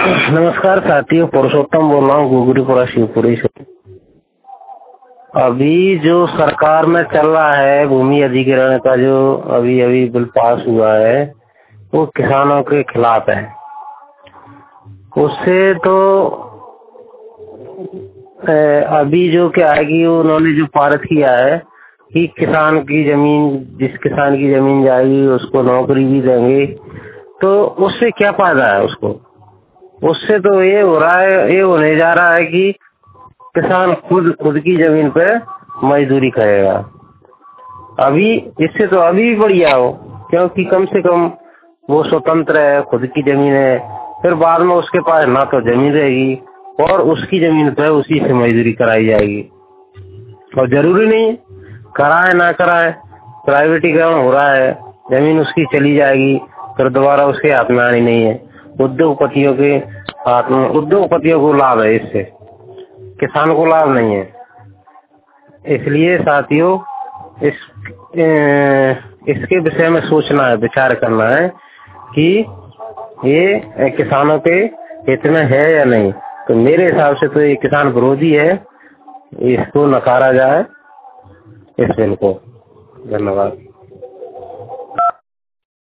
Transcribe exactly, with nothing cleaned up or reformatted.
नमस्कार साथियों, पुरुषोत्तम बोल रहा हूँ गुगरीपुरा शिवपुरी से। अभी जो सरकार में चल रहा है भूमि अधिग्रहण का, जो अभी अभी बिल पास हुआ है, वो किसानों के खिलाफ है। उससे तो अभी जो क्या है कि उन्होंने जो पारित किया है कि किसान की जमीन, जिस किसान की जमीन जाएगी उसको नौकरी भी देंगे, तो उससे क्या फायदा है उसको? उससे तो ये हो रहा है, ये होने जा रहा है कि किसान खुद खुद की जमीन पे मजदूरी करेगा। अभी इससे तो अभी भी बढ़िया हो, क्योंकि कम से कम वो स्वतंत्र है, खुद की जमीन है। फिर बाद में उसके पास ना तो जमीन रहेगी और उसकी जमीन पे उसी से मजदूरी कराई जाएगी। और जरूरी नहीं है कराए ना कराए, प्राइवेटीकरण हो रहा है, जमीन उसकी चली जाएगी, फिर दोबारा उसके हाथ में आनी नहीं है। उद्योगपतियों के हाथ में, उद्योगपतियों को लाभ है, इससे किसान को लाभ नहीं है। इसलिए साथियों, इस इसके विषय में सोचना है, विचार करना है कि ये किसानों के हित में है या नहीं। तो मेरे हिसाब से तो ये किसान विरोधी है, इसको नकारा जाए इस बिल को। धन्यवाद।